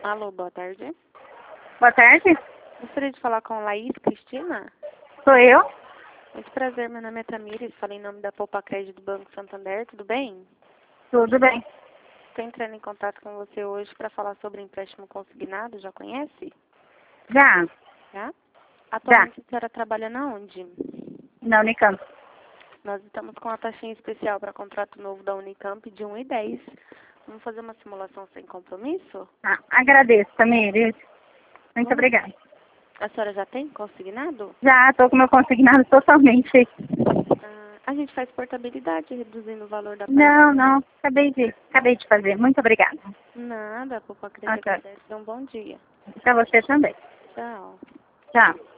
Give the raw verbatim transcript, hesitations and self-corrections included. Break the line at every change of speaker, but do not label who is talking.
Alô, boa tarde.
Boa tarde.
Gostaria de falar com a Laís Cristina.
Sou eu?
Muito prazer, meu nome é Tamires, falo em nome da Poupa Crédito do Banco Santander, tudo bem?
Tudo bem.
Estou entrando em contato com você hoje para falar sobre empréstimo consignado, já conhece?
Já.
Já? Atualmente a senhora trabalha na onde?
Na Unicamp.
Nós estamos com a taxinha especial para contrato novo da Unicamp de um e dez. Vamos fazer uma simulação sem compromisso?
Ah, agradeço, Tamires. Muito
Vamos.
obrigada.
A senhora já tem consignado?
Já estou com meu consignado totalmente.
Ah, a gente faz portabilidade, reduzindo o valor da
Não,
parcela.
não. Acabei de, acabei de fazer. Muito obrigada.
Nada, a Poupa Crédito
Ok.
agradece. Um bom dia.
Para você também.
Tchau.
Tchau.